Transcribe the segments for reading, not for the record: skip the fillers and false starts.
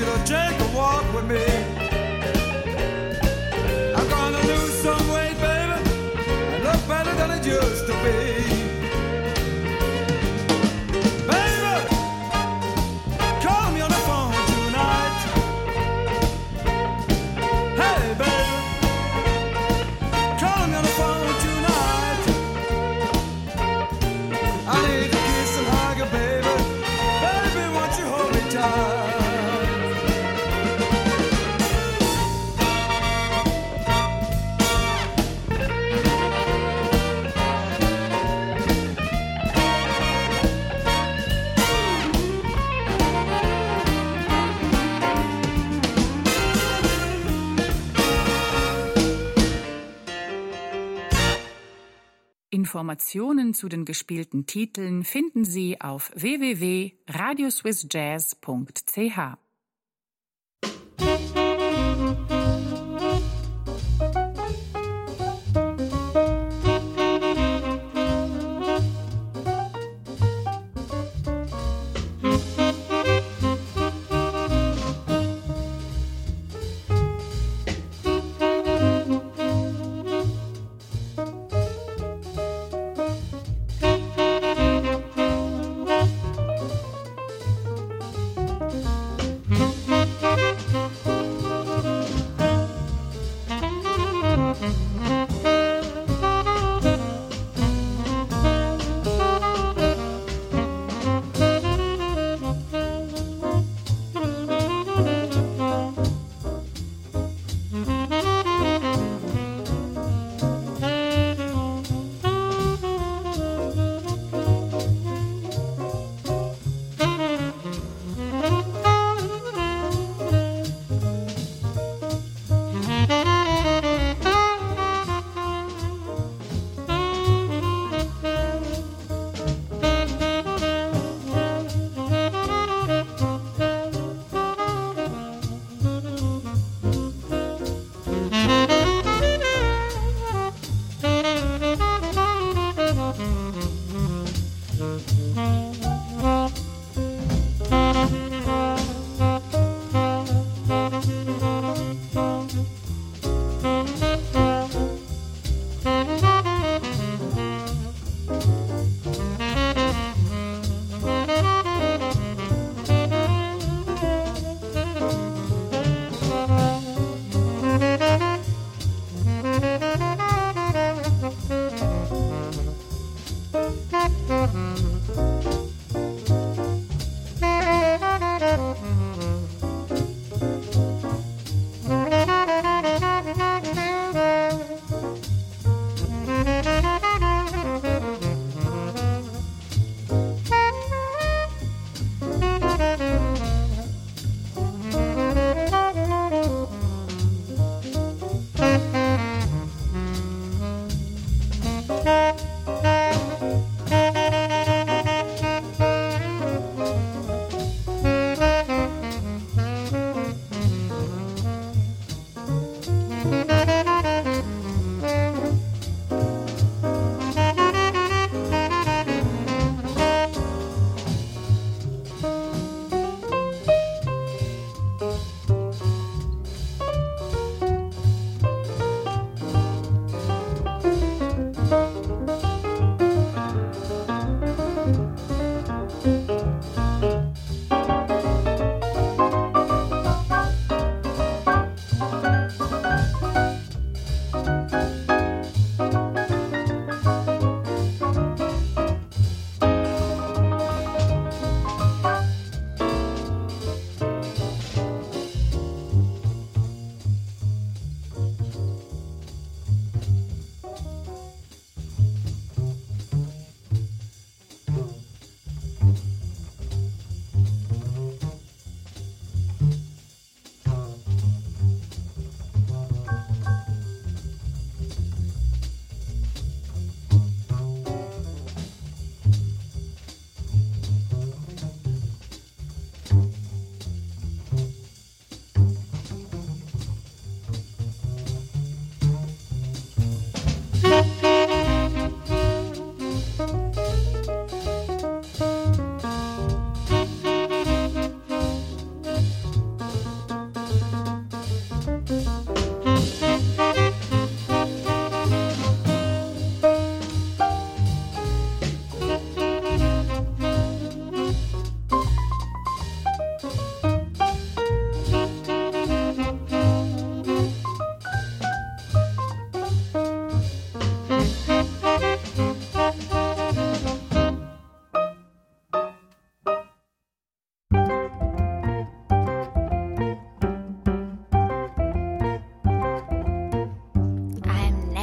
you to take a walk with me. I'm gonna lose some weight, baby, and look better than it used to be. Baby, call me on the phone tonight. Hey, baby, call me on the phone tonight. I need a kiss and hug you, baby. Baby, won't you hold me tight? Informationen zu den gespielten Titeln finden Sie auf www.radioswissjazz.ch.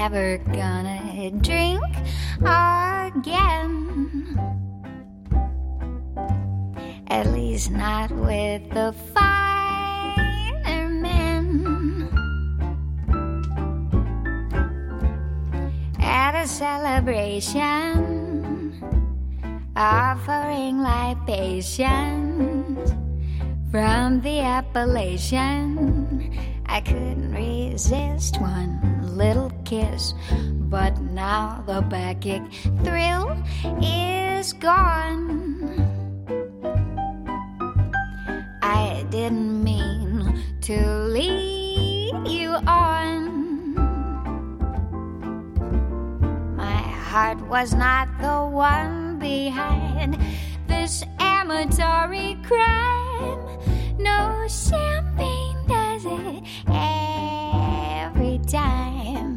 never gonna drink again. At least not with the finer men. At a celebration, offering libations from the Appalachian, I couldn't resist one little kiss, but now the backache thrill is gone. I didn't mean to lead you on. My heart was not the one behind this amatory crime. No champagne does it every time.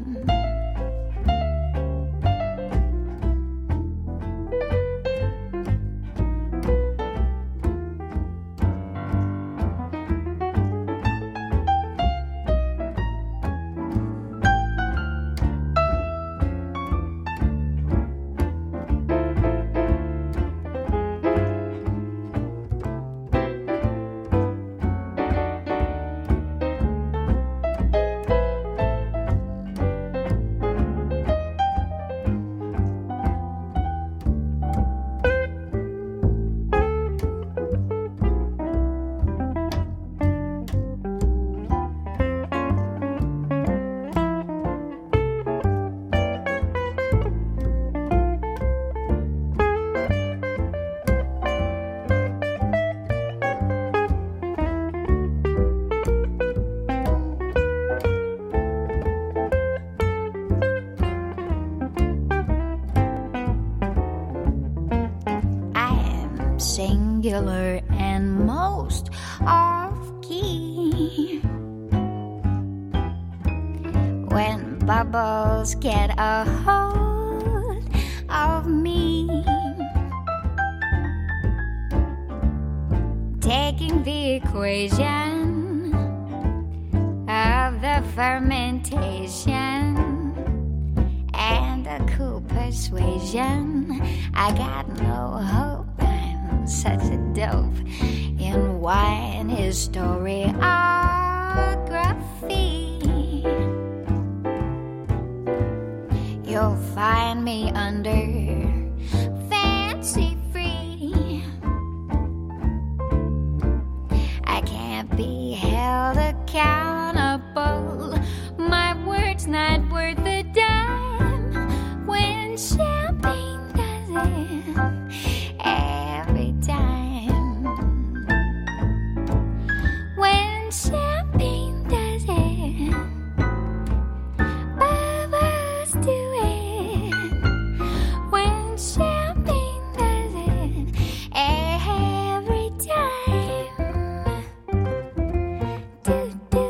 Singular and most off-key. When bubbles get a hold of me, taking the equation of the fermentation and a cool persuasion, I got no hope. Such a dope in wine historiography. You'll find me under fancy free. I can't be held accountable. My word's not worth a dime when champagne does it every time. When champagne does it, bubbles do it. When champagne does it every time. Do-do.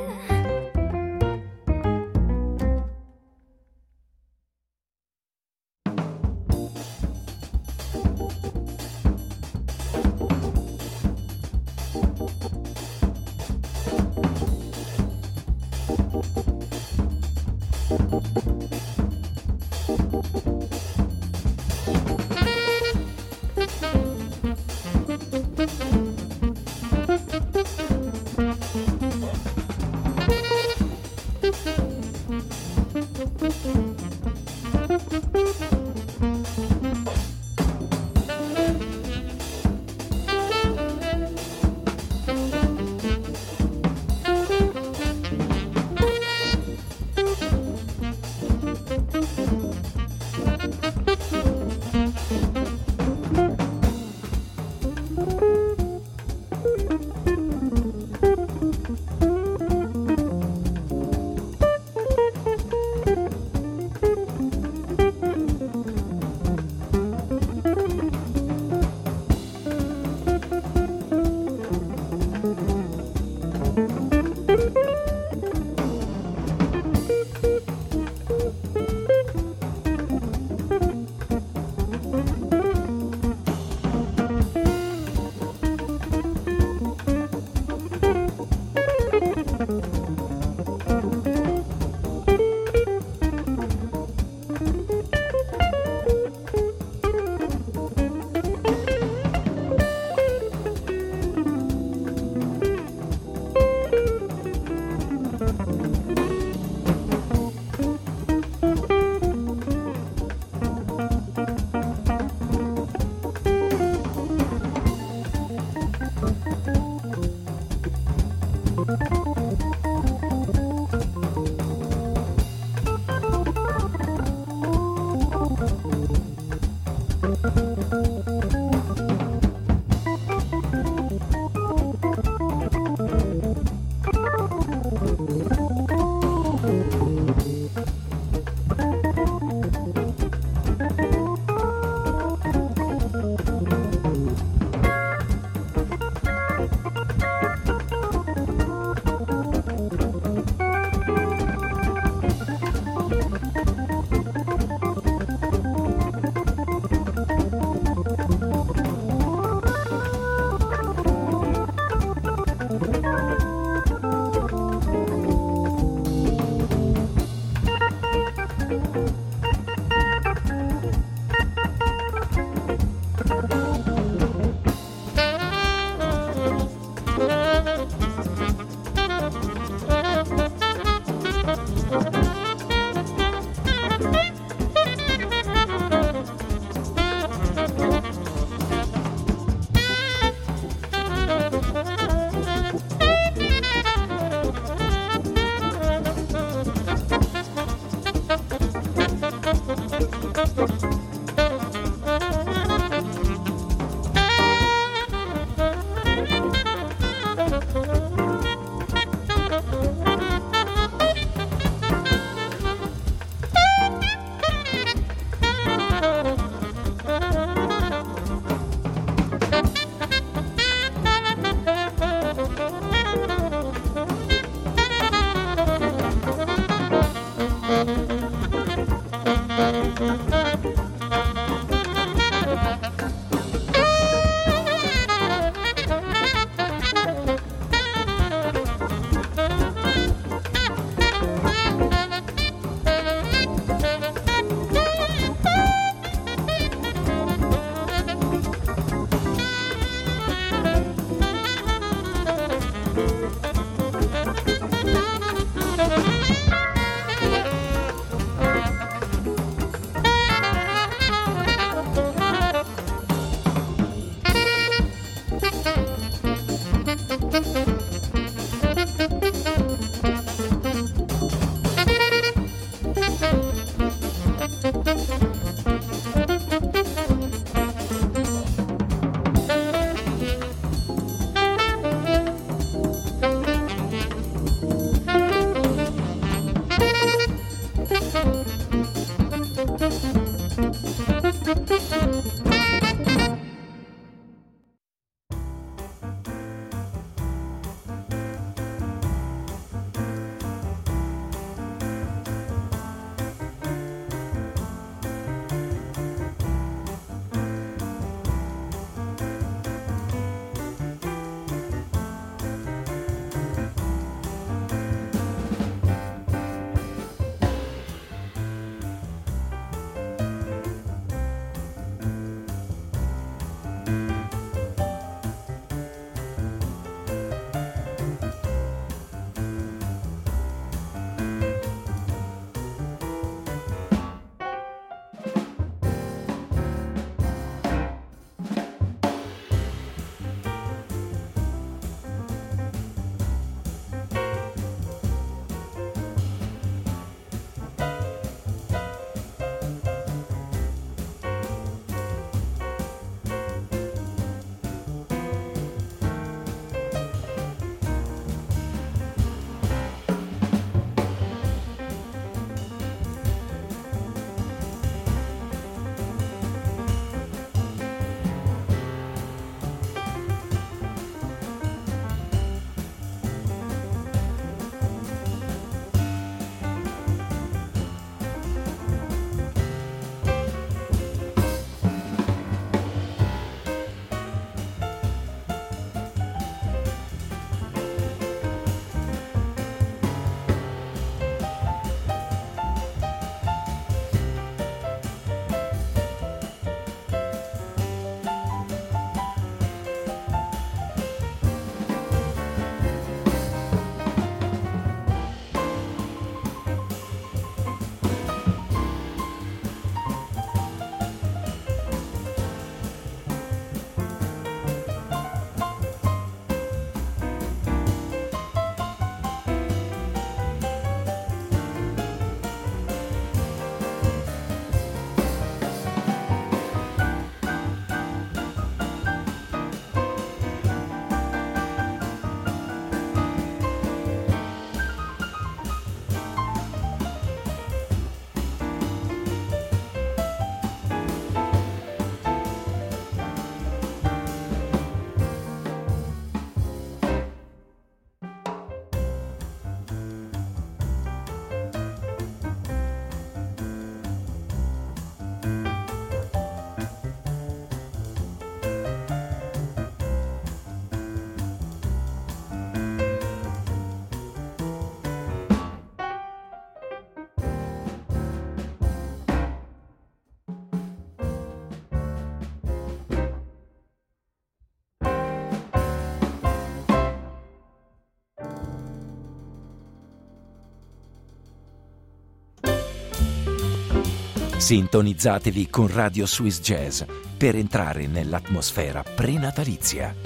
Sintonizzatevi con Radio Swiss Jazz per entrare nell'atmosfera prenatalizia.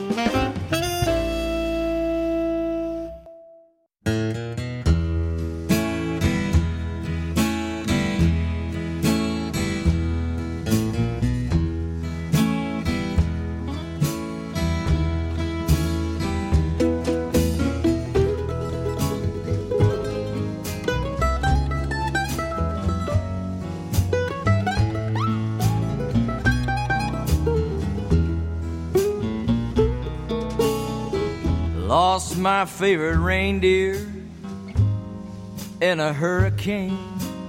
Lost my favorite reindeer in a hurricane.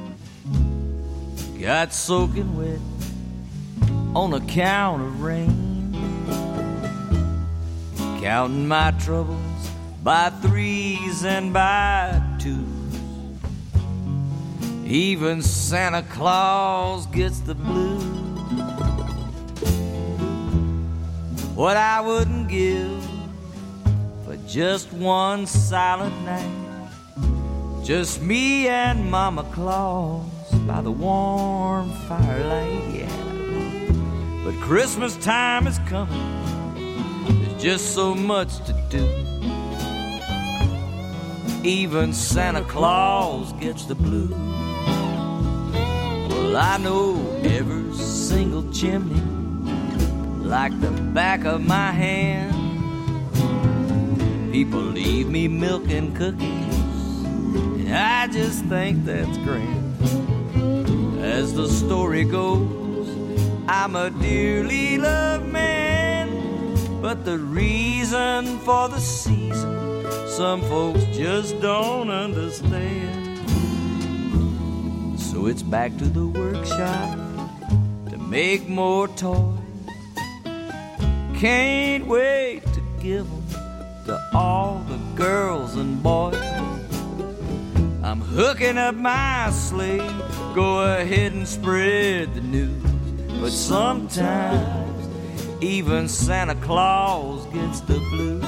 Got soaking wet on account of rain. Counting my troubles by threes and by twos. Even Santa Claus gets the blues. What I wouldn't give for just one silent night, just me and Mama Claus by the warm firelight, yeah. But Christmas time is coming, there's just so much to do. Even Santa Claus gets the blues. Well, I know every single chimney like the back of my hand. People leave me milk and cookies, and I just think that's grand. As the story goes, I'm a dearly loved man, but the reason for the season some folks just don't understand. So it's back to the workshop to make more toys. Can't wait to give them to all the girls and boys. I'm hooking up my sleigh, go ahead and spread the news. But sometimes even Santa Claus gets the blues.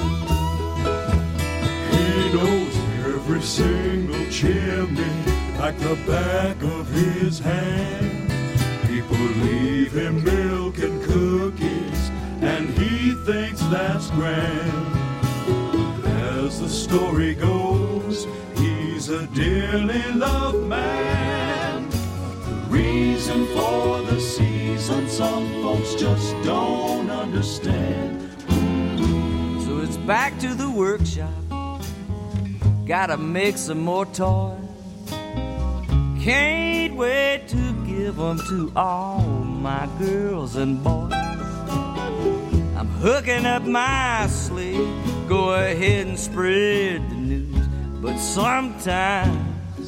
He knows every single chimney like the back of his hand. People leave him milk and cookies, and he thinks that's grand. As the story goes, he's a dearly loved man. The reason for the season some folks just don't understand. So it's back to the workshop, gotta make some more toys. Can't wait to give them to all my girls and boys. I'm hooking up my sleigh, go ahead and spread the news. But sometimes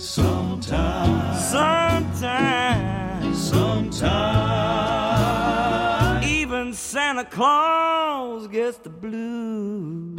even Santa Claus gets the blues.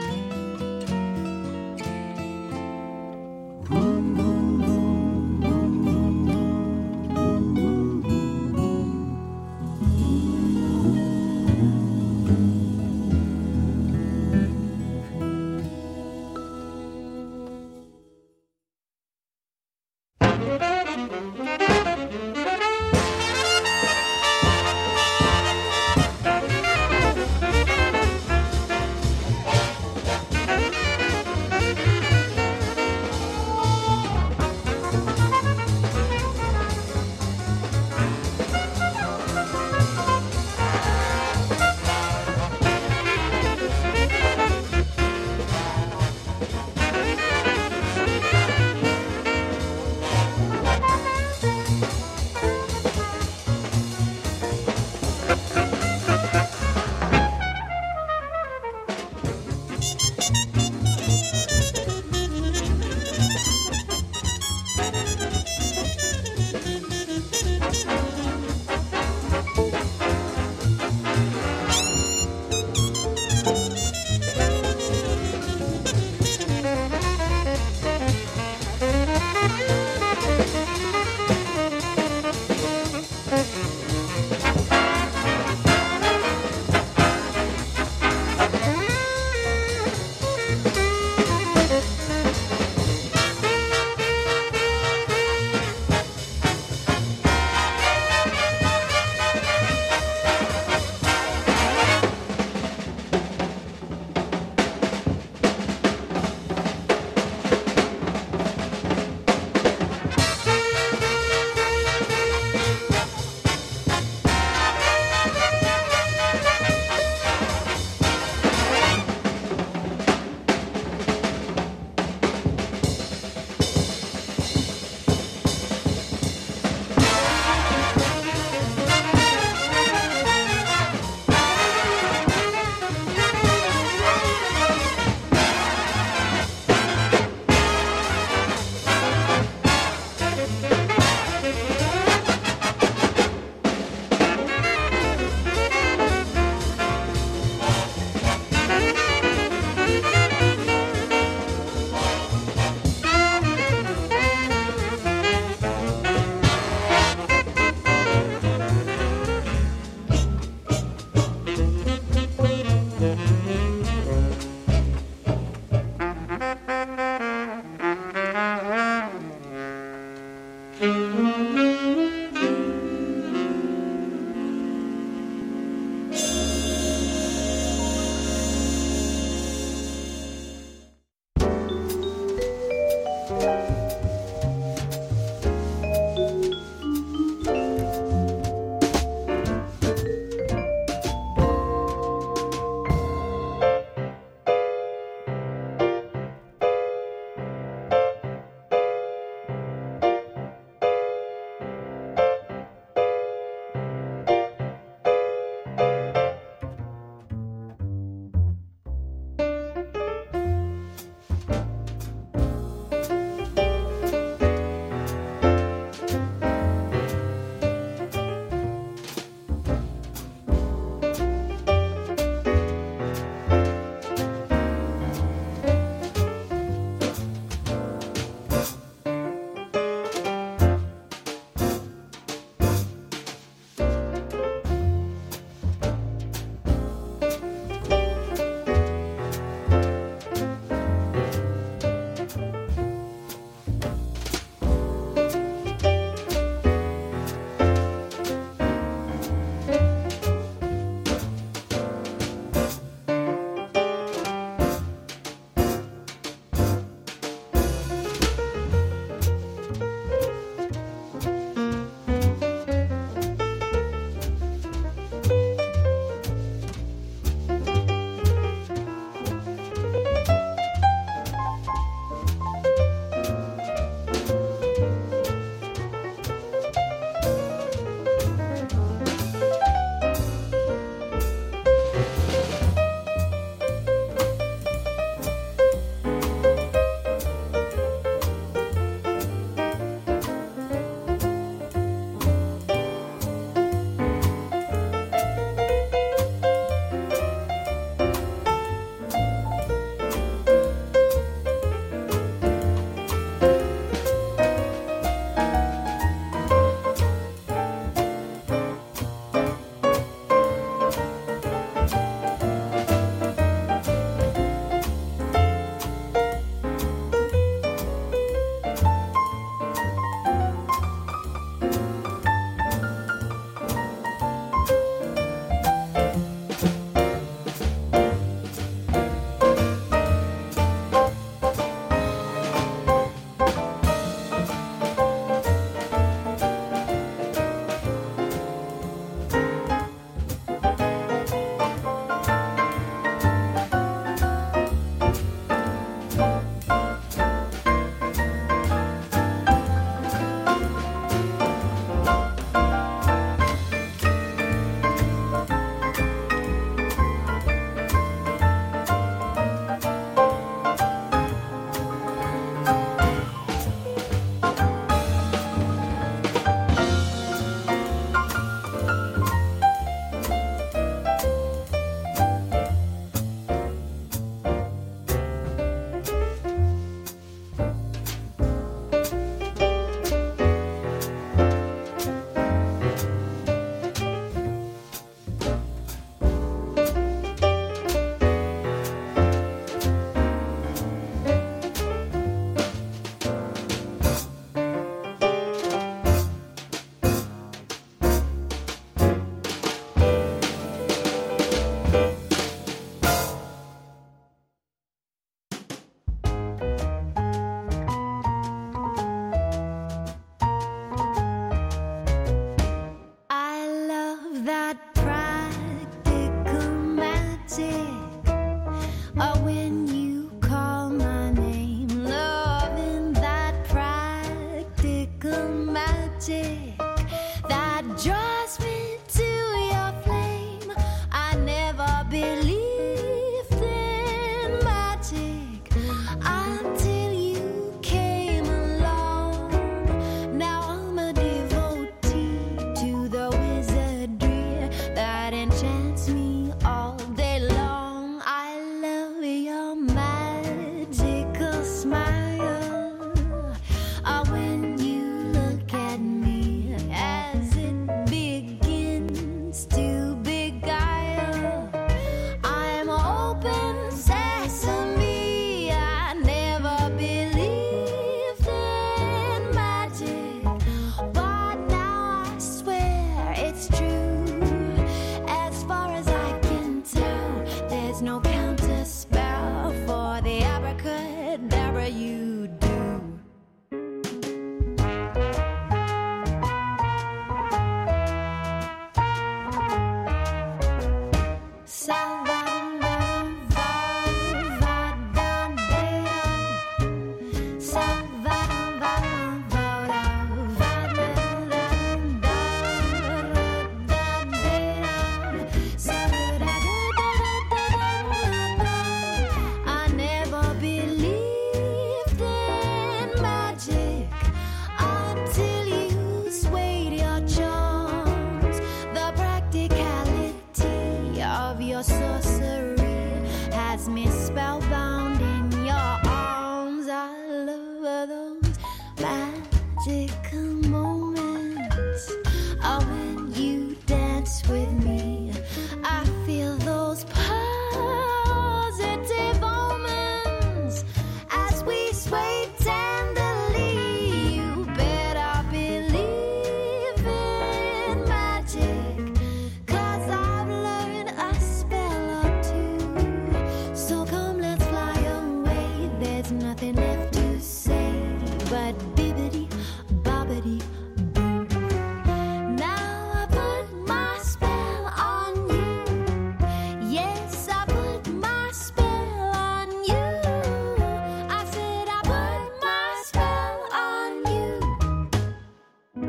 sway tenderly. You better believe in magic, 'cause I've learned a spell or two. So come, let's fly away. There's nothing left to say but bibbidi bobbidi boo. Now I put my spell on you. Yes, I put my spell on you. I said I put my spell on you.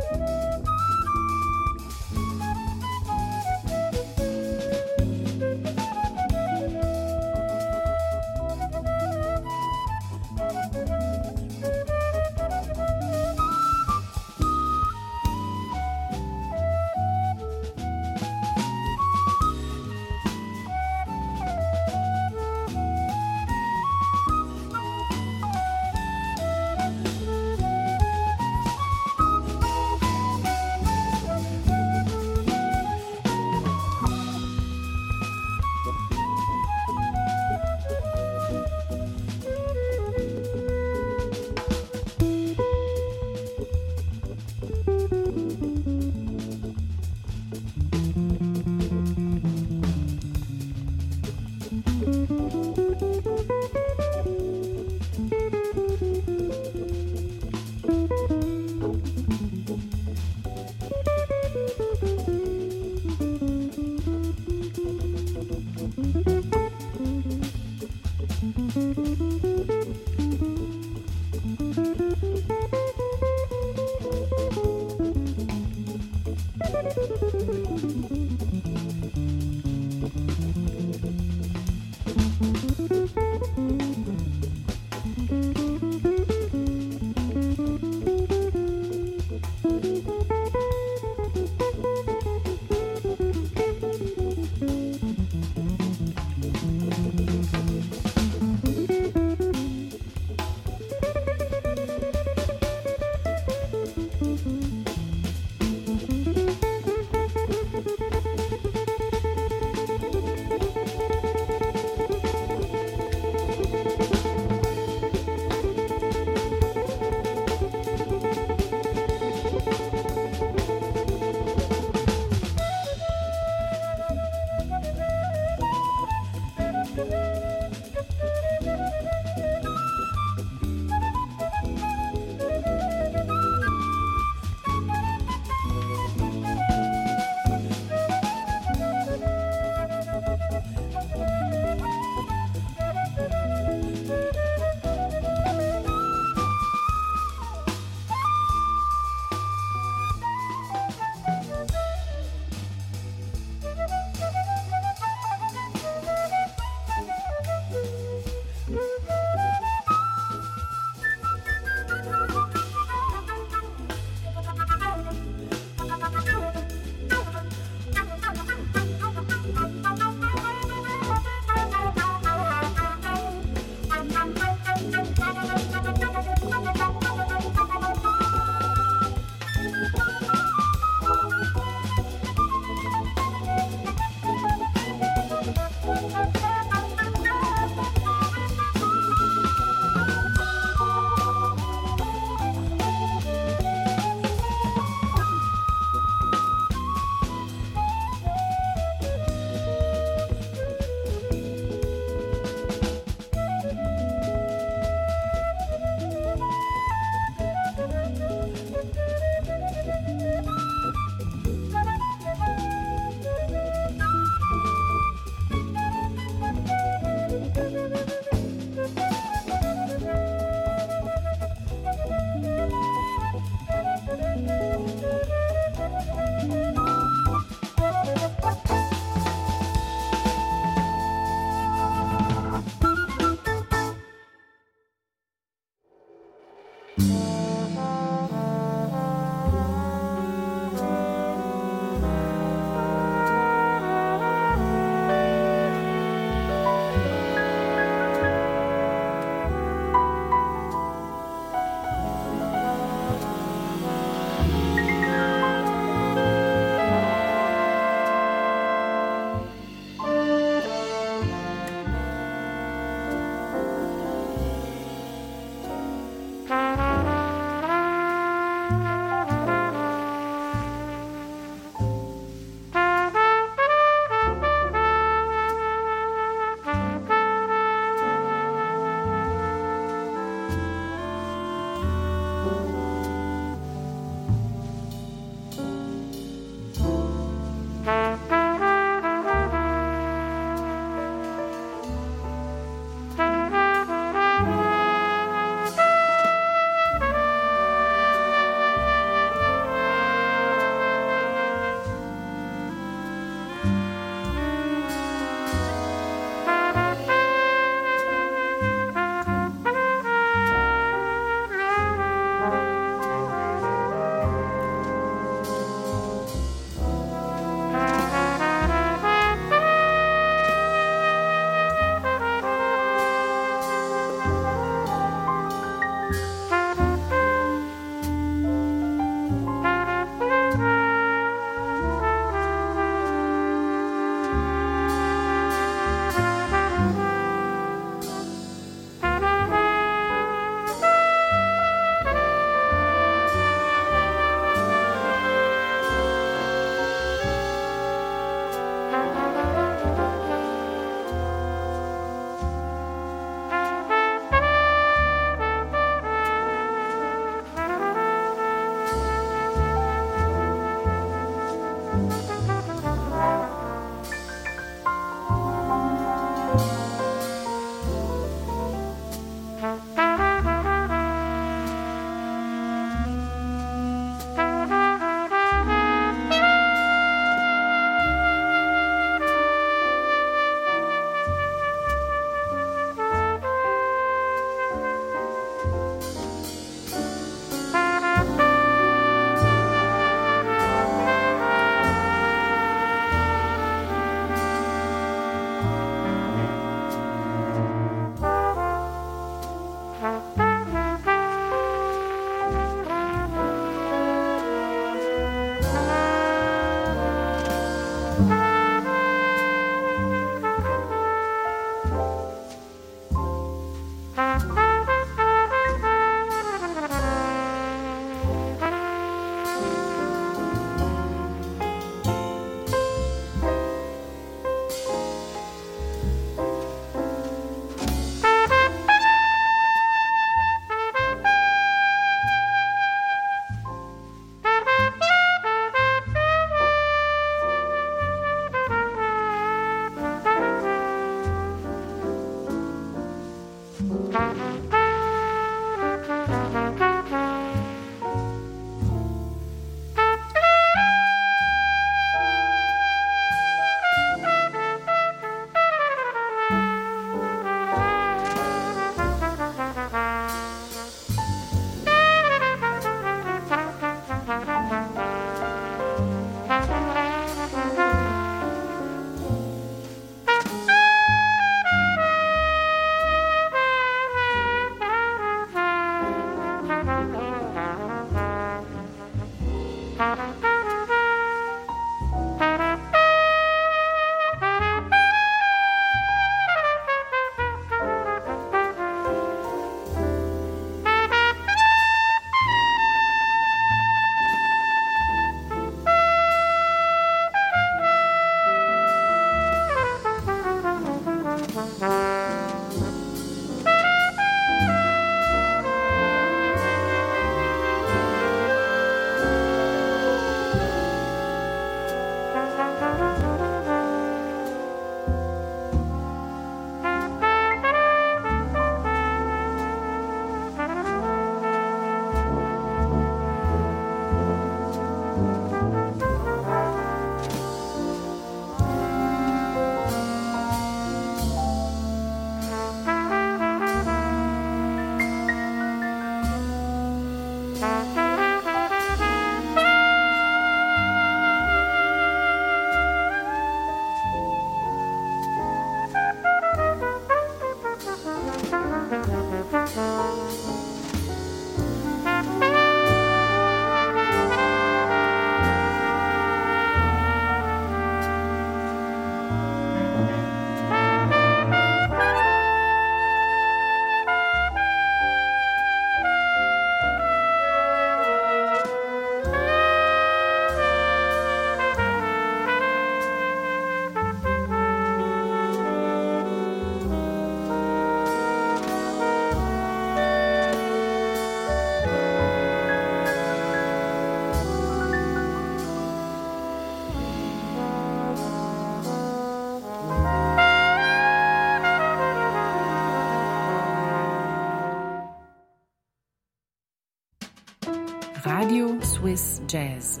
Radio Swiss Jazz.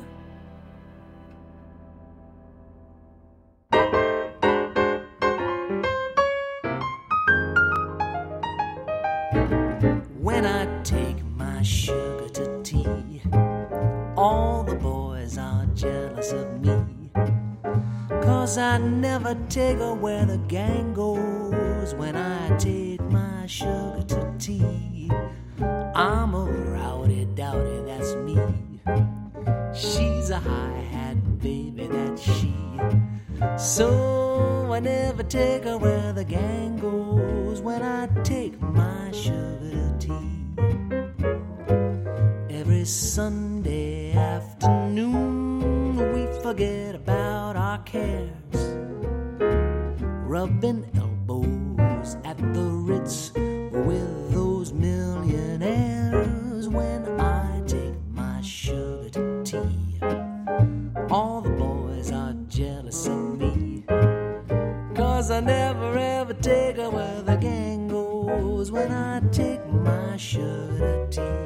When I take my sugar to tea, all the boys are jealous of me, 'cause I never take her where the gang goes. When I take my sugar to tea, I'm a rowdy-dowdy, that's me. She's a high-hat baby, that's she. So I never take her where the gang goes. When I take my sugar to tea, every Sunday afternoon we forget about our cares, rubbing elbows at the Ritz with those millionaires. When I take my sugar to tea, all the boys are jealous of me, 'cause I never ever take her where the gang goes. When I take my sugar to tea.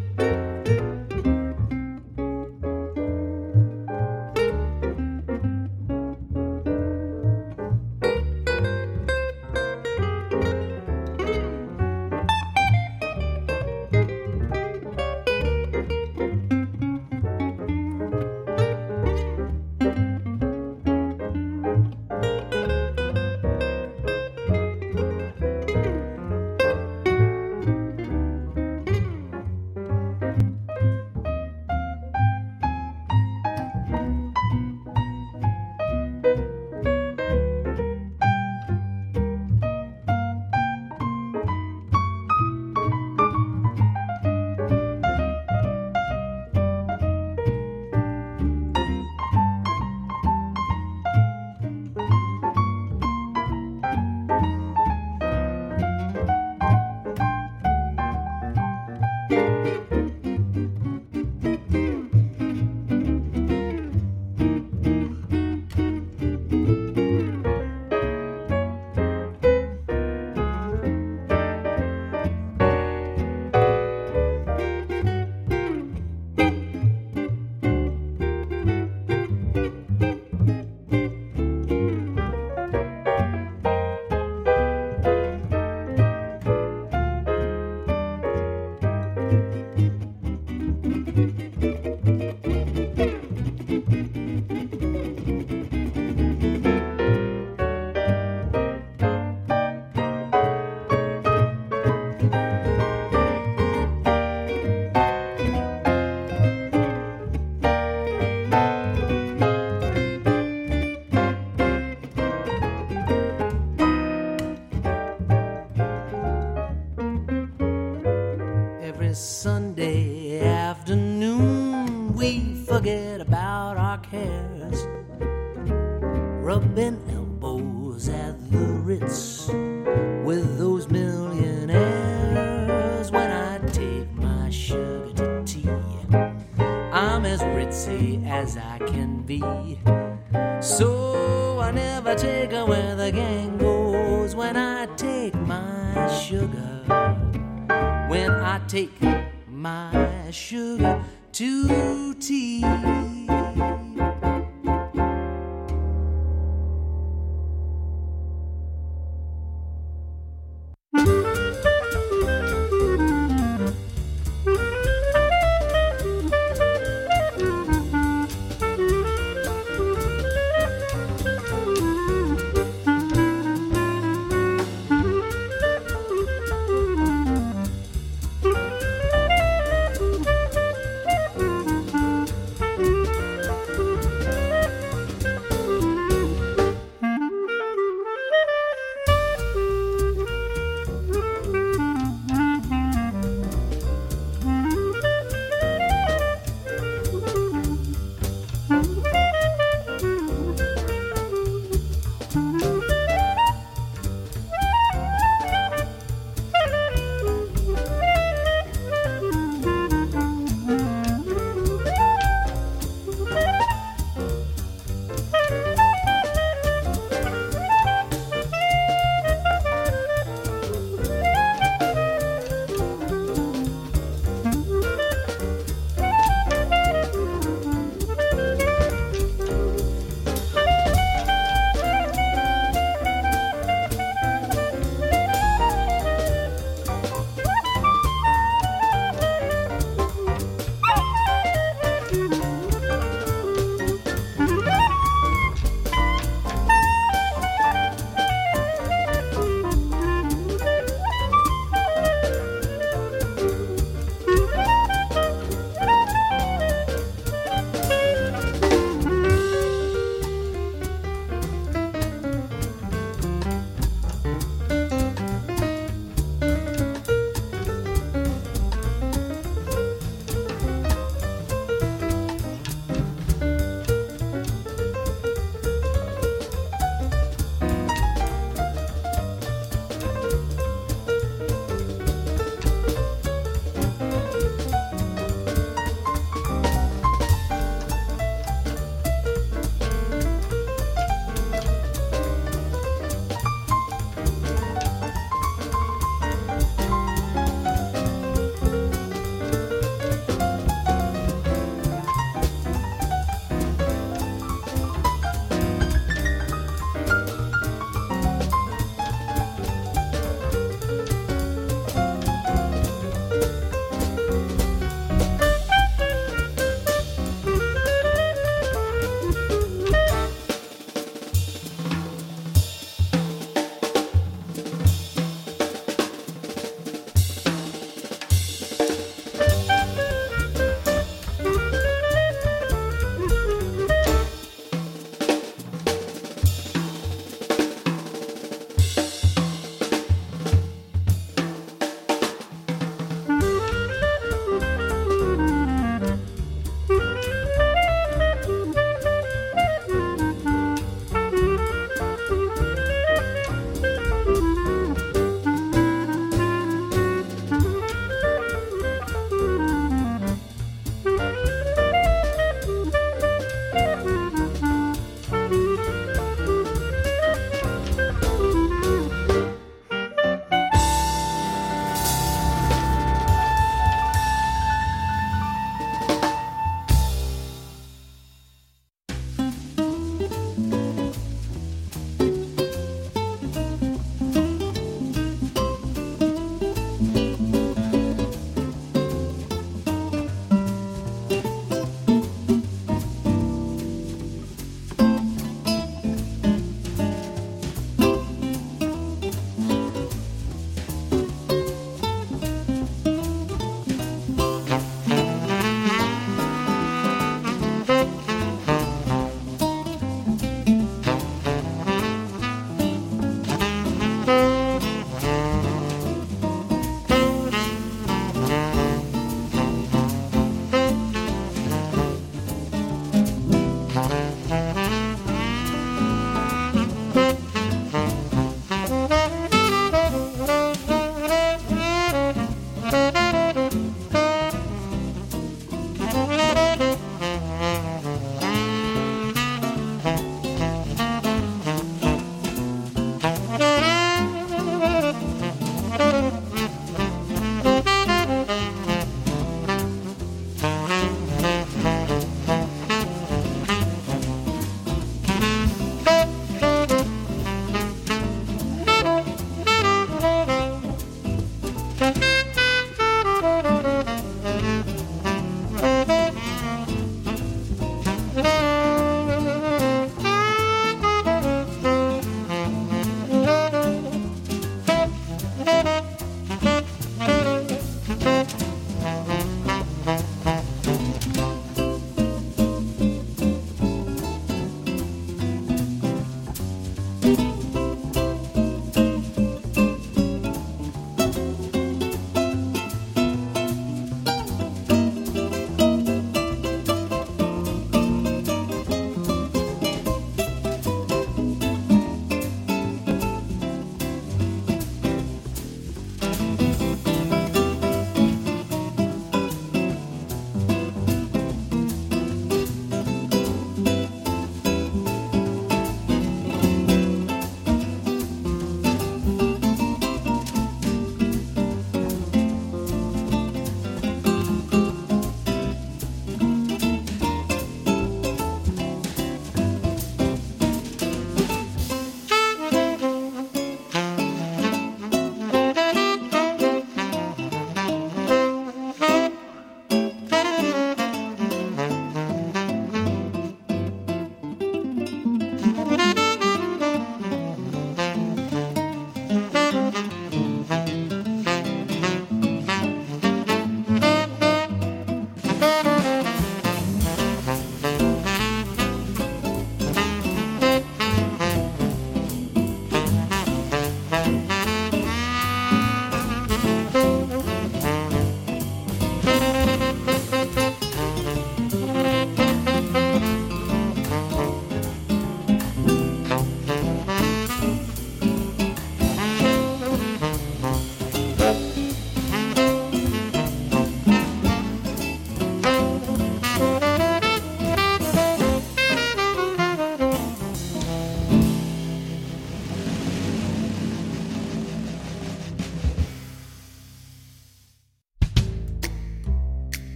Sunday afternoon we forget about our cares, rubbing elbows at the Ritz with those millionaires. When I take my sugar to tea, I'm as ritzy as I can be, so I never take her where the gang goes. When I take my sugar, when I take my sugar to tea.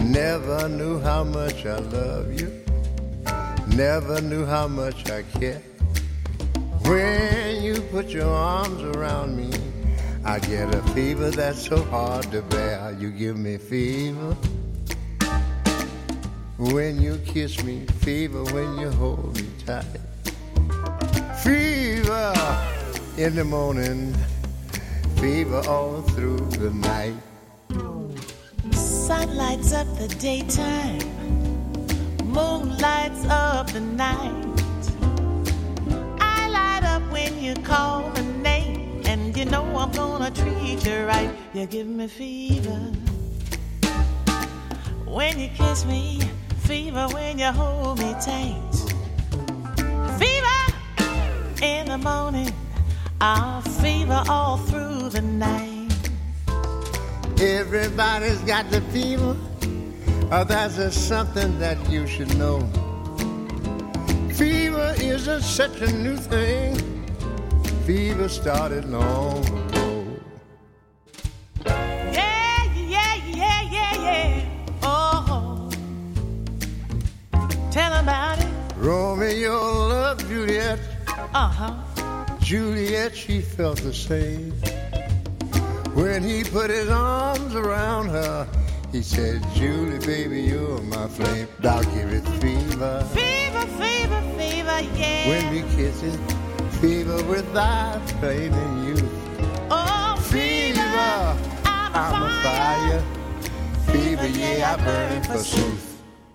Never knew how much I love you. Never knew how much I care. When you put your arms around me, I get a fever that's so hard to bear. You give me fever when you kiss me, fever when you hold me tight. Fever in the morning, fever all through the night. Sun lights up the daytime, moon lights up the night. I light up when you call my name, and you know I'm gonna treat you right. You give me fever when you kiss me, fever when you hold me tight. Fever in the morning, fever all through the night. Everybody's got the fever. That's just something that you should know. Fever isn't such a new thing. Fever started long ago. Yeah, yeah, yeah, yeah, yeah. Oh, tell about it. Romeo loved Juliet. Juliet, she felt the same. When he put his arms around her, he said, Julie, baby, you're my flame. I'll give it fever. Fever, fever, fever, yeah. When we kiss it, fever without flaming youth. Oh, fever, I'm a fire. Fever, yeah, I burn for sooth.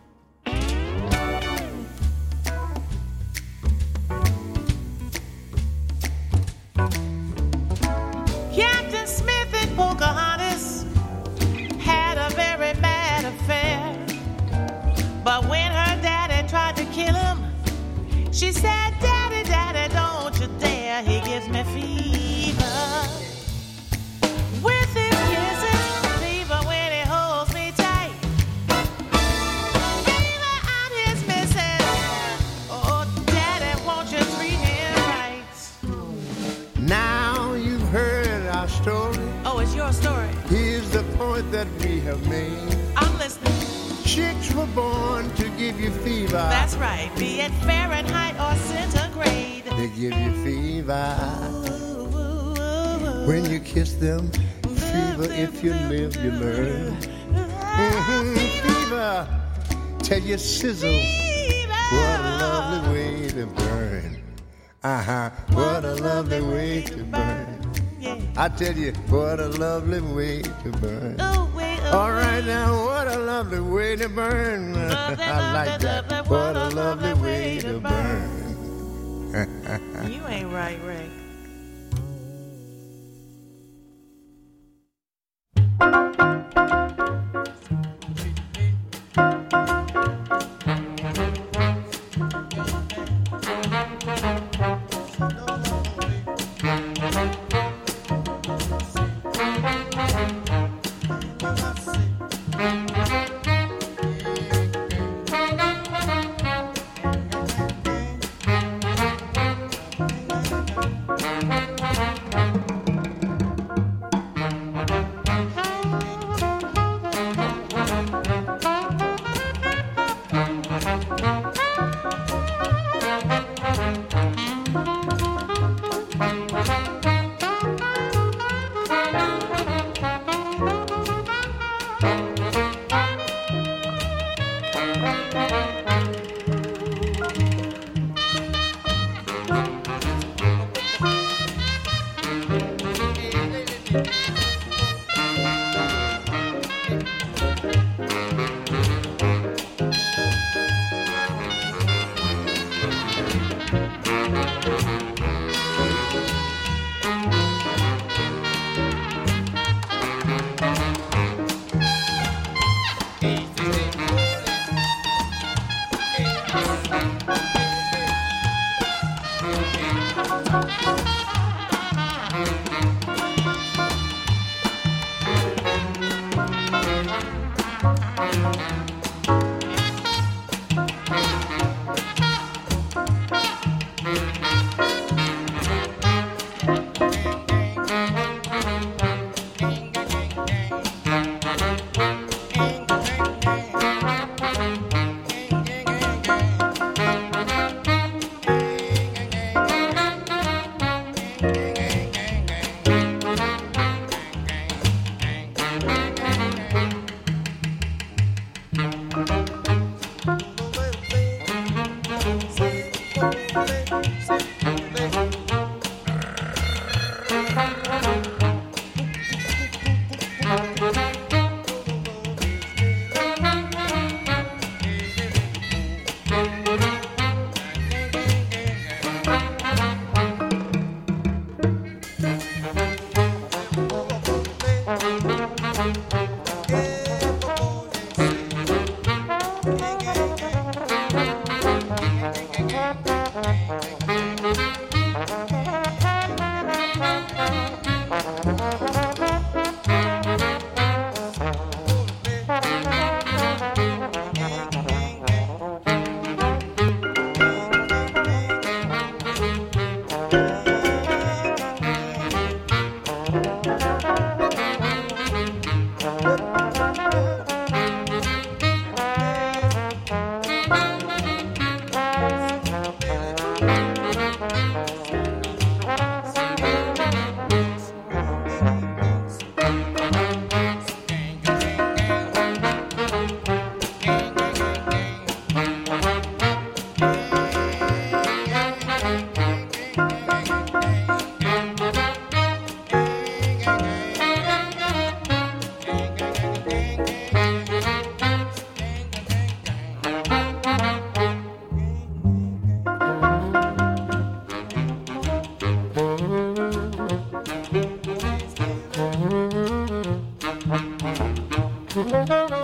Captain Smith and Pocahontas had a very bad affair. But when her daddy tried to kill him, she said, Daddy, Daddy, don't you dare. He gives me fever with his kisses, fever when he holds me tight, fever at his missus. Oh, Daddy, won't you treat him right? Now you've heard our story. Oh, it's your story. Here's the point that we have made. I'm listening. Chicks were born to give you fever. That's right, be it Fahrenheit or centigrade. They give you fever when you kiss them. Fever, if you live, you learn. Fever, tell you sizzle. What a lovely way to burn. What a lovely way to burn. I tell you, what a lovely way to burn. All right now, what a lovely way to burn. I like that. What a lovely way to burn. You ain't right, Ray.